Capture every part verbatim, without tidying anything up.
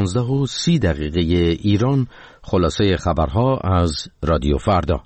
پانزده و سی دقیقه ایران. خلاصه خبرها از رادیو فردا.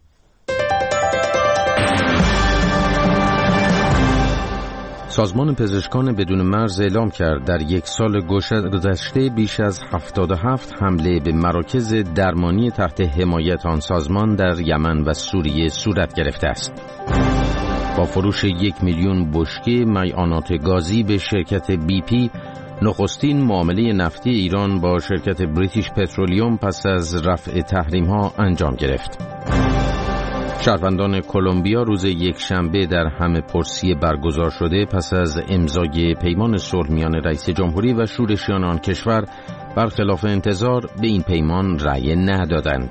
سازمان پزشکان بدون مرز اعلام کرد در یک سال گذشته بیش از هفتاد و هفت حمله به مراکز درمانی تحت حمایت آن سازمان در یمن و سوریه صورت گرفته است. با فروش یک میلیون بشکه مایعات گازی به شرکت بی پی، نخستین معامله نفتی ایران با شرکت بریتیش پترولیوم پس از رفع تحریم‌ها انجام گرفت. شهروندان کلمبیا روز یکشنبه در همه پرسی برگزار شده پس از امضای پیمان صلح میان رئیس جمهوری و شورشیان آن کشور برخلاف انتظار به این پیمان رأی ندادند.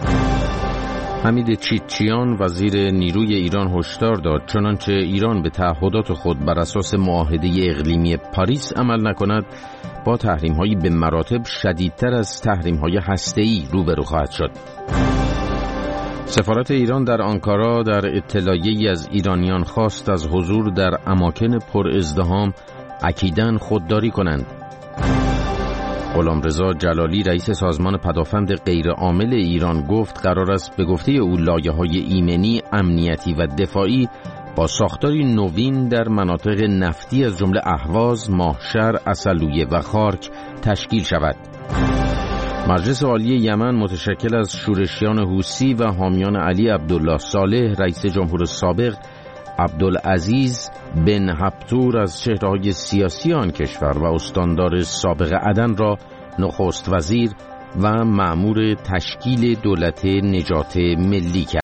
حمید چیچیان وزیر نیروی ایران هشدار داد چنانچه ایران به تعهدات خود بر اساس معاهده اقلیمی پاریس عمل نکند، با تحریم‌هایی به مراتب شدیدتر از تحریم‌های هسته‌ای روبرو خواهد شد. سفارت ایران در آنکارا در اطلاعیه‌ای از ایرانیان خواست از حضور در اماکن پر ازدحام اکیداً خودداری کنند. غلامرضا جلالی رئیس سازمان پدافند غیرعامل ایران گفت قرار است به گفته او لایه‌های ایمنی، امنیتی و دفاعی با ساختاری نوین در مناطق نفتی از جمله اهواز، ماهشهر، عسلویه و خارک تشکیل شود. مجلس عالی یمن متشکل از شورشیان حوثی و حامیان علی عبدالله صالح رئیس جمهور سابق، عبدالعزیز بن هبتور از چهره‌های سیاسی آن کشور و استاندار سابق عدن را نخست وزیر و مأمور تشکیل دولت نجات ملی کرد.